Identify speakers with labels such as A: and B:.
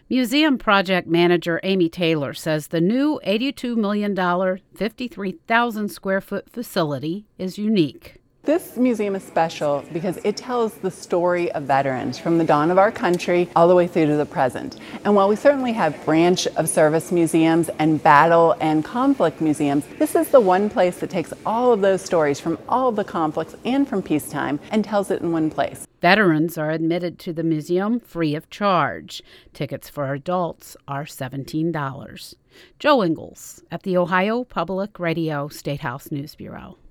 A: Museum project manager Amy Taylor says the new $82 million, 53,000 square foot facility is unique.
B: This museum is special because it tells the story of veterans from the dawn of our country all the way through to the present. And while we certainly have branch of service museums and battle and conflict museums, this is the one place that takes all of those stories from all of the conflicts and from peacetime and tells it in one place.
A: Veterans are admitted to the museum free of charge. Tickets for adults are $17. Joe Ingles at the Ohio Public Radio State House News Bureau.